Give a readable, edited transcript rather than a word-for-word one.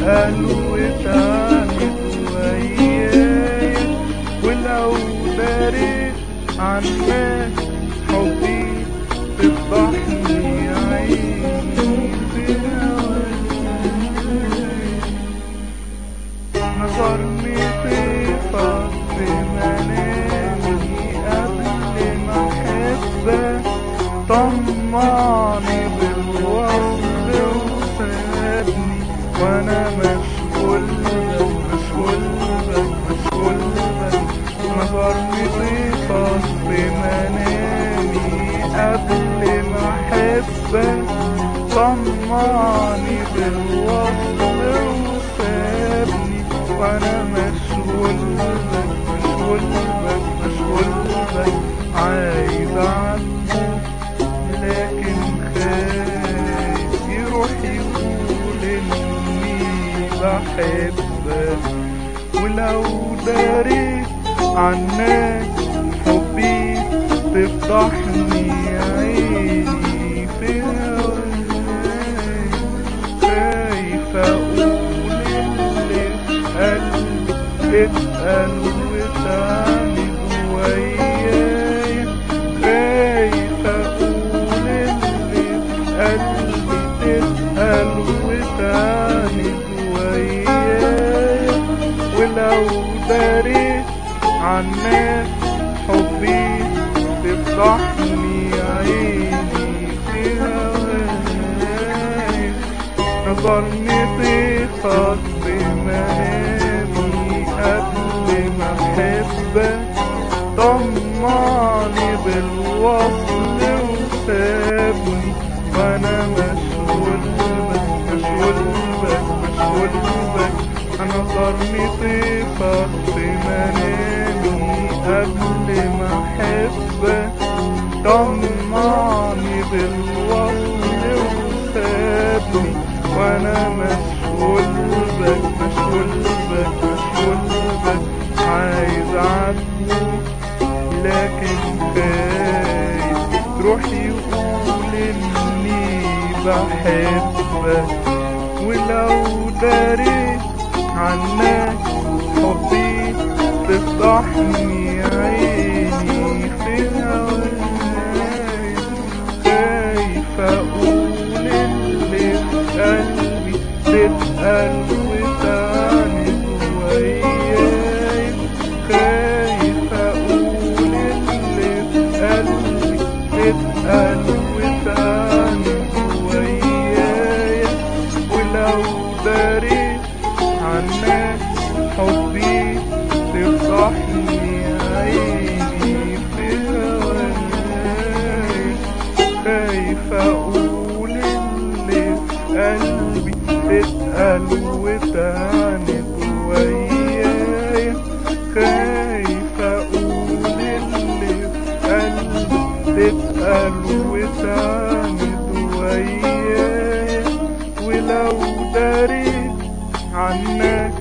تسأل وتعند وياي، ولو داريت عنك حبي تفضحني عيني في هواك. نظرني طيفك في منامي قبل ما احبك، طمعني بالوصل وسابني وانا مشغول بك. نظرني طيفك في منامي قبل ما احبك، طمعني بالوصل وسابني وانا مشغول بك. عايز اعاتبه لكن خايف يروح يقول اني بحبك، ولو داريت عنك حبي تفضحني عيني في هواك. خايف اقول اللي في قلبي، تسأل وتعند وياي. خايف اقول اللي في قلبي، تسأل وتعند وياي، ولو داريت عنك حبي تفضحني عيني في هواك. نظرني طيفك بمنامي قبل ما احبك، طمعني بالوصل وسابني وانا مشغول بك. نظرني طيفك بمنامي قبل ما احبك، طمعني بالوصل وسابني وانا مشغول بك. عايز اعاتبه لكن خايف روح يقول اني بحبك، ولو داريت عنك حبي تفضحني عيني في هواك. خايف اقول اللي في قلبي، تسأل وتعند وياي. خايف اقول اللي في قلبي، تسأل وتعند وياي، ولو داريت عنك حبي تفضحني عيني في هواك. خايف اقول اللي في قلبي، تسأل وتعند وياي. خايف اقول اللي في قلبي، تسأل وتعند وياي، ولو داريت عنك